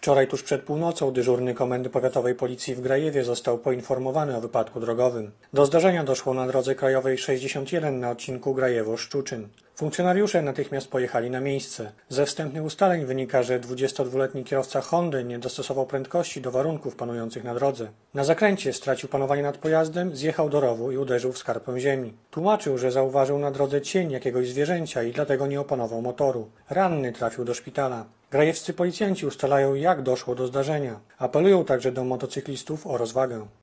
Wczoraj tuż przed północą dyżurny Komendy Powiatowej Policji w Grajewie został poinformowany o wypadku drogowym. Do zdarzenia doszło na drodze krajowej 61 na odcinku Grajewo-Szczuczyn. Funkcjonariusze natychmiast pojechali na miejsce. Ze wstępnych ustaleń wynika, że 22-letni kierowca Hondy nie dostosował prędkości do warunków panujących na drodze. Na zakręcie stracił panowanie nad pojazdem, zjechał do rowu i uderzył w skarpę ziemi. Tłumaczył, że zauważył na drodze cień jakiegoś zwierzęcia i dlatego nie opanował motoru. Ranny trafił do szpitala. Grajewscy policjanci ustalają, jak doszło do zdarzenia. Apelują także do motocyklistów o rozwagę.